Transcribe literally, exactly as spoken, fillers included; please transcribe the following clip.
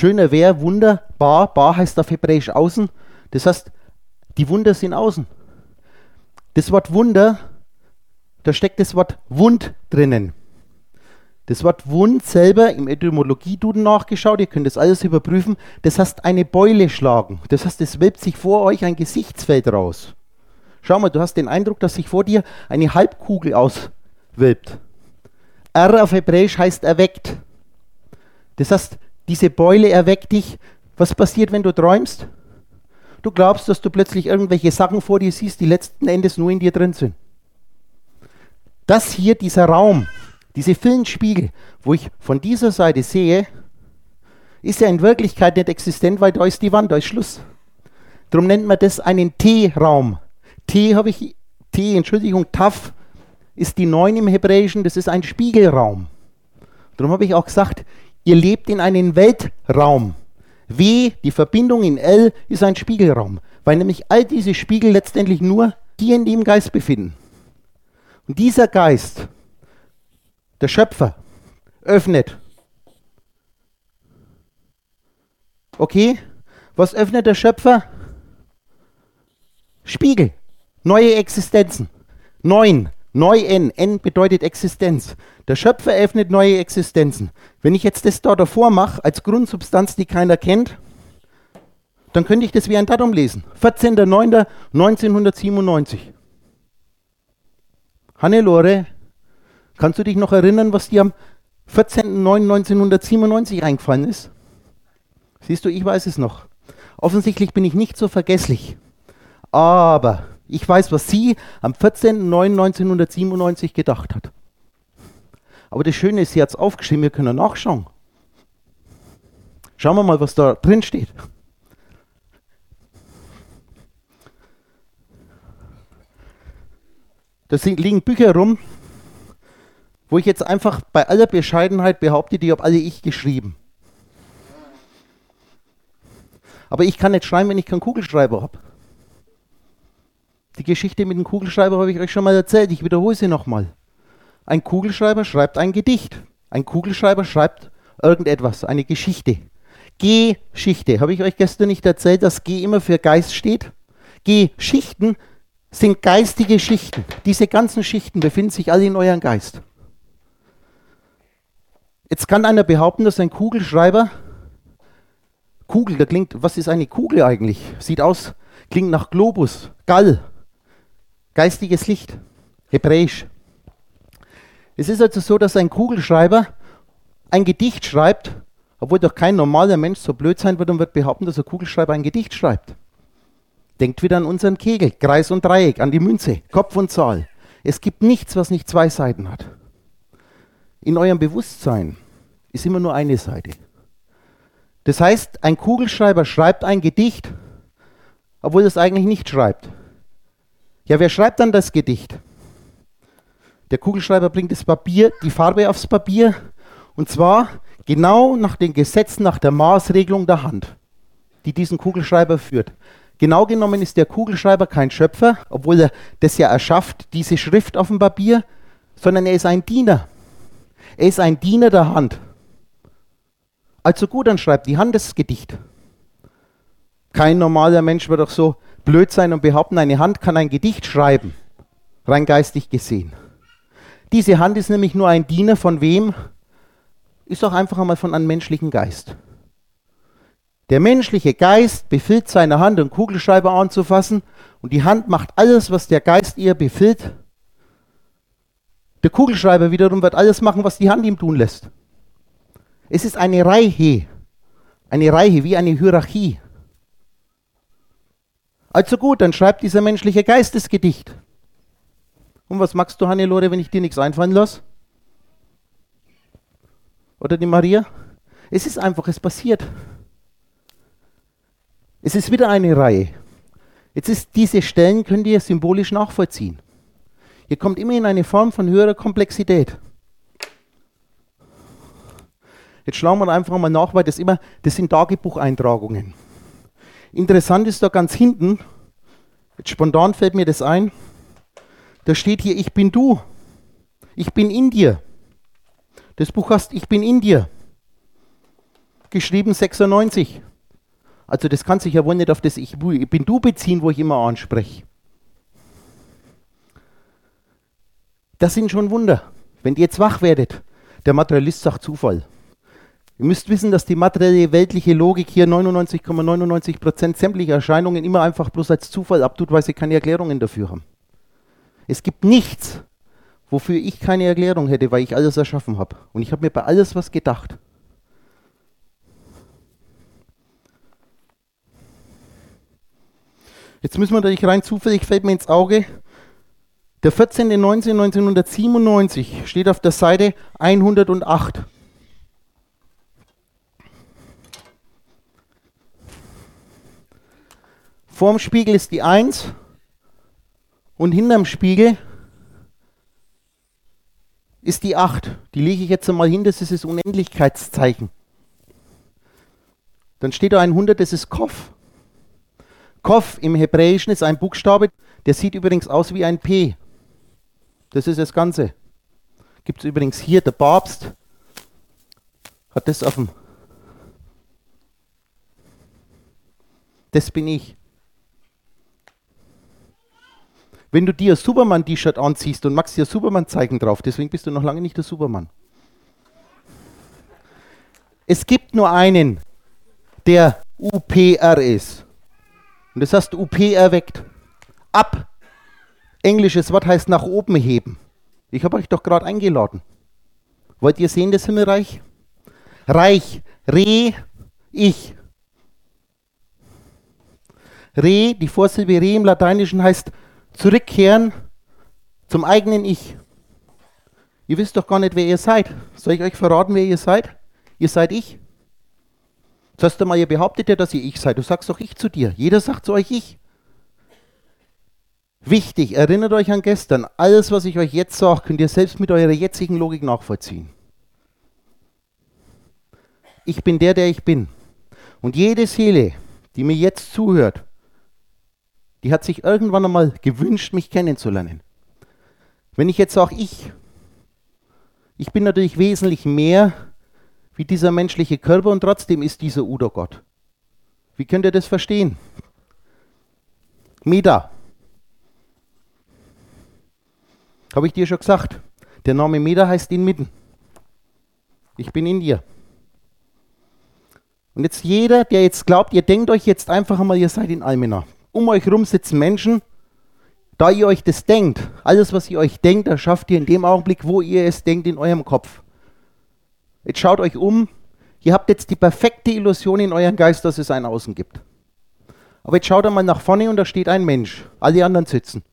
Schöner wäre, wunderbar, bar heißt auf Hebräisch außen. Das heißt, die Wunder sind außen. Das Wort Wunder, da steckt das Wort Wund drinnen. Das Wort Wund selber im Etymologie-Duden nachgeschaut, ihr könnt das alles überprüfen, das heißt eine Beule schlagen. Das heißt, es wölbt sich vor euch ein Gesichtsfeld raus. Schau mal, du hast den Eindruck, dass sich vor dir eine Halbkugel auswölbt. Er auf Hebräisch heißt erweckt. Das heißt, diese Beule erweckt dich. Was passiert, wenn du träumst? Du glaubst, dass du plötzlich irgendwelche Sachen vor dir siehst, die letzten Endes nur in dir drin sind. Das hier, dieser Raum, diese vielen Spiegel, wo ich von dieser Seite sehe, ist ja in Wirklichkeit nicht existent, weil da ist die Wand, da ist Schluss. Darum nennt man das einen T-Raum. T habe ich, T, Entschuldigung, Taf ist die neun im Hebräischen, das ist ein Spiegelraum. Darum habe ich auch gesagt, ihr lebt in einem Weltraum. W, die Verbindung in L, ist ein Spiegelraum, weil nämlich all diese Spiegel letztendlich nur hier in dem Geist befinden. Und dieser Geist, der Schöpfer, öffnet. Okay, was öffnet der Schöpfer? Spiegel, neue Existenzen, neun, neu N, N bedeutet Existenz. Der Schöpfer öffnet neue Existenzen. Wenn ich jetzt das da davor mache, als Grundsubstanz, die keiner kennt, dann könnte ich das wie ein Datum lesen. vierzehnter neunter neunzehnhundertsiebenundneunzig. Hannelore, kannst du dich noch erinnern, was dir am vierzehnten neunten neunzehnhundertsiebenundneunzig eingefallen ist? Siehst du, ich weiß es noch. Offensichtlich bin ich nicht so vergesslich. Aber ich weiß, was sie am vierzehnten neunten neunzehnhundertsiebenundneunzig gedacht hat. Aber das Schöne ist, sie hat es aufgeschrieben, wir können nachschauen. Schauen wir mal, was da drin steht. Da liegen Bücher rum, wo ich jetzt einfach bei aller Bescheidenheit behaupte, die habe alle ich geschrieben. Aber ich kann nicht schreiben, wenn ich keinen Kugelschreiber habe. Die Geschichte mit dem Kugelschreiber habe ich euch schon mal erzählt, ich wiederhole sie nochmal. Ein Kugelschreiber schreibt ein Gedicht. Ein Kugelschreiber schreibt irgendetwas, eine Geschichte. Geschichte. Habe ich euch gestern nicht erzählt, dass G immer für Geist steht? Geschichten sind geistige Schichten. Diese ganzen Schichten befinden sich alle in eurem Geist. Jetzt kann einer behaupten, dass ein Kugelschreiber, Kugel, da klingt, was ist eine Kugel eigentlich? Sieht aus, klingt nach Globus, Gall, geistiges Licht, hebräisch. Es ist also so, dass ein Kugelschreiber ein Gedicht schreibt, obwohl doch kein normaler Mensch so blöd sein wird und wird behaupten, dass ein Kugelschreiber ein Gedicht schreibt. Denkt wieder an unseren Kegel, Kreis und Dreieck, an die Münze, Kopf und Zahl. Es gibt nichts, was nicht zwei Seiten hat. In eurem Bewusstsein ist immer nur eine Seite. Das heißt, ein Kugelschreiber schreibt ein Gedicht, obwohl er es eigentlich nicht schreibt. Ja, wer schreibt dann das Gedicht? Der Kugelschreiber bringt das Papier, die Farbe aufs Papier, und zwar genau nach den Gesetzen, nach der Maßregelung der Hand, die diesen Kugelschreiber führt. Genau genommen ist der Kugelschreiber kein Schöpfer, obwohl er das ja erschafft, diese Schrift auf dem Papier, sondern er ist ein Diener. Er ist ein Diener der Hand. Also gut, dann schreibt die Hand das Gedicht. Kein normaler Mensch wird doch so blöd sein und behaupten, eine Hand kann ein Gedicht schreiben, rein geistig gesehen. Diese Hand ist nämlich nur ein Diener von wem? Ist doch einfach einmal von einem menschlichen Geist. Der menschliche Geist befiehlt seiner Hand, einen Kugelschreiber anzufassen, und die Hand macht alles, was der Geist ihr befiehlt. Der Kugelschreiber wiederum wird alles machen, was die Hand ihm tun lässt. Es ist eine Reihe, eine Reihe wie eine Hierarchie. Also gut, dann schreibt dieser menschliche Geist das Gedicht. Und was magst du, Hannelore, wenn ich dir nichts einfallen lasse? Oder die Maria? Es ist einfach, es passiert. Es ist wieder eine Reihe. Jetzt ist diese Stellen, könnt ihr symbolisch nachvollziehen. Ihr kommt immer in eine Form von höherer Komplexität. Jetzt schauen wir einfach mal nach, weil das immer, das sind Tagebucheintragungen. Interessant ist da ganz hinten, jetzt spontan fällt mir das ein, da steht hier, ich bin du, ich bin in dir. Das Buch heißt, ich bin in dir. geschrieben sechsundneunzig. Also das kann sich ja wohl nicht auf das Ich bin du beziehen, wo ich immer anspreche. Das sind schon Wunder. Wenn ihr jetzt wach werdet, der Materialist sagt Zufall. Ihr müsst wissen, dass die materielle, weltliche Logik hier neunundneunzig Komma neunundneunzig Prozent sämtlicher Erscheinungen immer einfach bloß als Zufall abtut, weil sie keine Erklärungen dafür haben. Es gibt nichts, wofür ich keine Erklärung hätte, weil ich alles erschaffen habe. Und ich habe mir bei alles was gedacht. Jetzt müssen wir natürlich rein zufällig, fällt mir ins Auge, der vierzehnter neunzehnter neunzehnhundertsiebenundneunzig steht auf der Seite hundertacht. Vorm Spiegel ist die eins und hinterm Spiegel ist die acht. Die lege ich jetzt einmal hin, das ist das Unendlichkeitszeichen. Dann steht da hundert, das ist Kof. Kof im Hebräischen ist ein Buchstabe, der sieht übrigens aus wie ein P. Das ist das Ganze. Gibt es übrigens hier, der Papst hat das auf dem. Das bin ich. Wenn du dir ein Superman-T-Shirt anziehst und machst dir ein Superman-Zeichen drauf, deswegen bist du noch lange nicht der Superman. Es gibt nur einen, der U P R ist. Und das heißt U P erweckt. Ab. Englisches Wort heißt nach oben heben. Ich habe euch doch gerade eingeladen. Wollt ihr sehen, das Himmelreich? Reich. Re. Ich. Re, die Vorsilbe Re im Lateinischen heißt zurückkehren zum eigenen Ich. Ihr wisst doch gar nicht, wer ihr seid. Soll ich euch verraten, wer ihr seid? Ihr seid ich. Zuerst einmal, ihr behauptet ja, dass ihr ich seid. Du sagst doch ich zu dir. Jeder sagt zu euch ich. Wichtig, erinnert euch an gestern. Alles, was ich euch jetzt sage, könnt ihr selbst mit eurer jetzigen Logik nachvollziehen. Ich bin der, der ich bin. Und jede Seele, die mir jetzt zuhört, die hat sich irgendwann einmal gewünscht, mich kennenzulernen. Wenn ich jetzt sage, ich, ich bin natürlich wesentlich mehr wie dieser menschliche Körper und trotzdem ist dieser Udo Gott. Wie könnt ihr das verstehen? Meda. Habe ich dir schon gesagt. Der Name Meda heißt inmitten. Ich bin in dir. Und jetzt jeder, der jetzt glaubt, ihr denkt euch jetzt einfach einmal, ihr seid in Almena. Um euch herum sitzen Menschen, da ihr euch das denkt, alles was ihr euch denkt, das schafft ihr in dem Augenblick, wo ihr es denkt, in eurem Kopf. Jetzt schaut euch um, ihr habt jetzt die perfekte Illusion in eurem Geist, dass es ein Außen gibt. Aber jetzt schaut einmal nach vorne und da steht ein Mensch, alle anderen sitzen.